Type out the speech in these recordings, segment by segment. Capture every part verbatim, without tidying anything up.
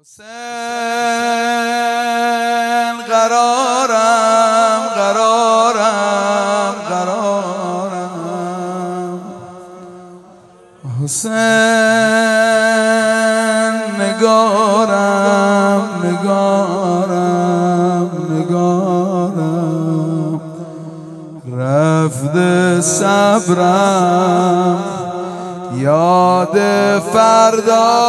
حسین قرارم قرارم قرارم حسین نگارم نگارم نگارم رفته صبرم یاد فردا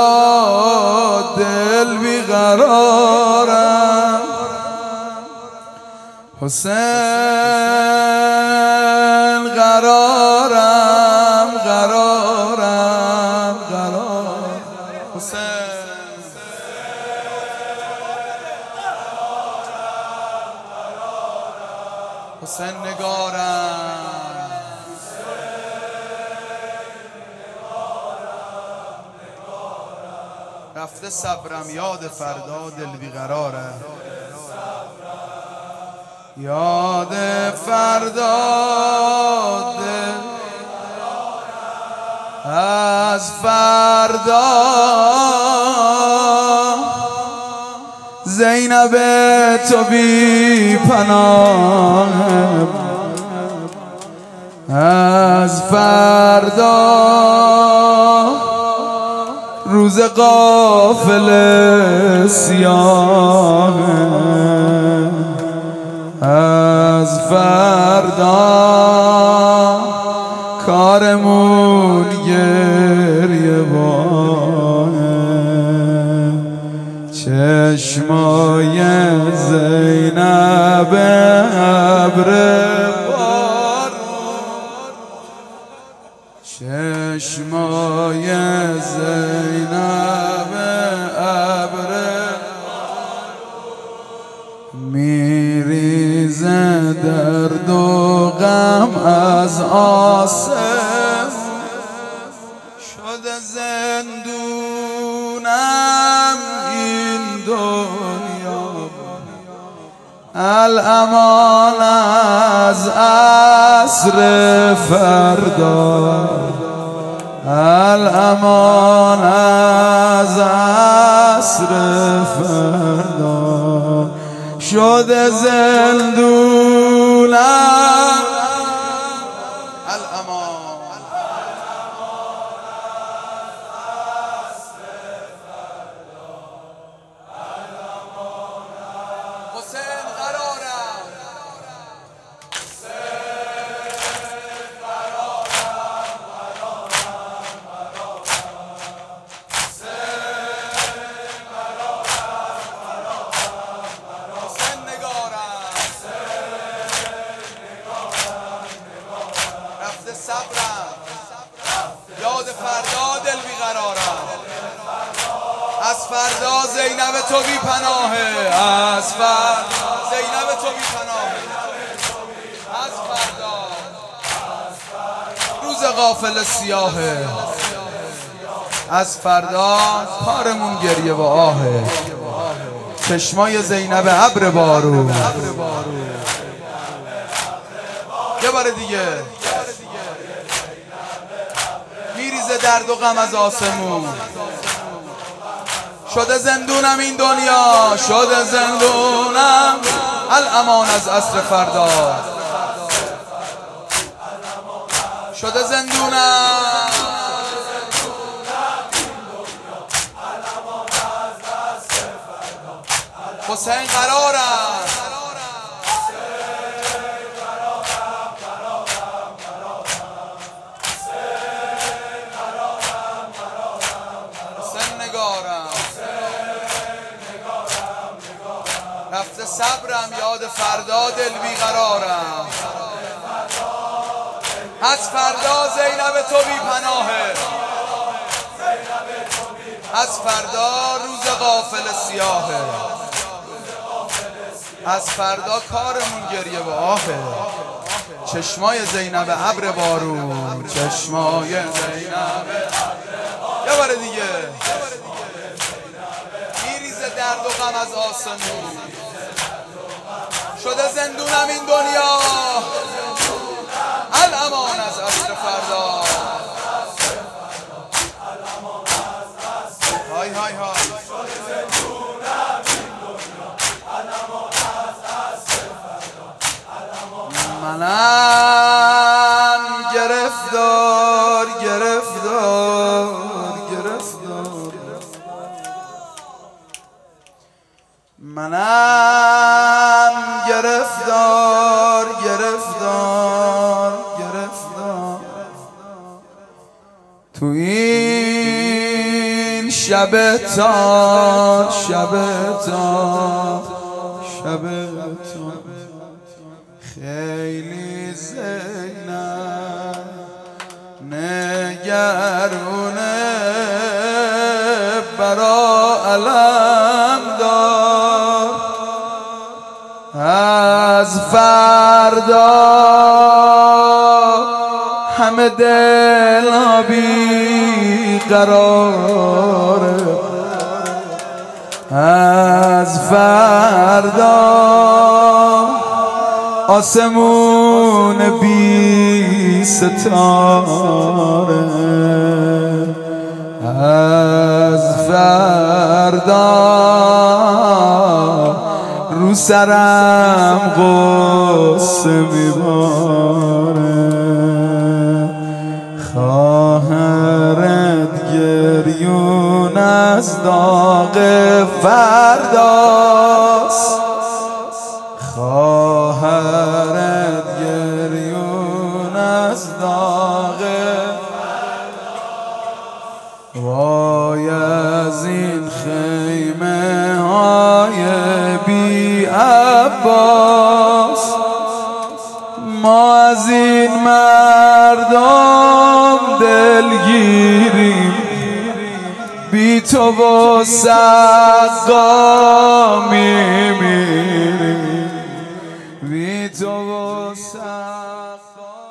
دل بیقرارم حسین قرارم قرارم قرارم حسین حسین نگارم رفته صبرم یاد فردا دل بیقراره یاد فردا دل از فردا زینب تو بی پناه از فردا روز قافله سیاه از فردا کارمون گریه باه چشمای زینب ابر چشمای زینب ابر میریزه درد و غم از آسم شده زندونم این دنیا الامان از عصر فردا الامان از عصر فردا شده زندونم الامان حسین قرارم صبرم یاد فردا دل بیقرارم از فردا زینب تو بی پناهه از فردا زینب تو بی پناهه از فردا روز قافله سیاهه از فردا کارمون گریه و آهه چشمای زینب ابر بارون یه بار دیگه میریزه درد و غم از آسمون شده زندونم این دنیا شده زندونم الامان از عصر فردا شده زندونم حسین قرارم رفته صبرم یاد فردا دل بیقرارم از فردا زینب تو بی پناهه از فردا روز قافله سیاهه از فردا کارمون گریه و آهه چشمای زینب ابر بارون چشمای زینب یه بار دیگه میریزه درد و غم از آسمون شده زندونم این دنیا الامان از عصر فردا های های های منم گرفتار گرفتار گرفتار منم گرفتار گرفتار گرفتار تو این شب تار شب تار شب تار خیلی زینب نگرونه برا علم دار از فردا همه دل بی قراره از فردا آسمون بی ستاره از فردا رو سرم غصه میباره خواهرت گریون از داغ فرداست خواهرت گریون از داغ وای از این خیمه های بی عباس ما از این مردم دلگیریم بی تو و سقا میمیریم بی تو و سقا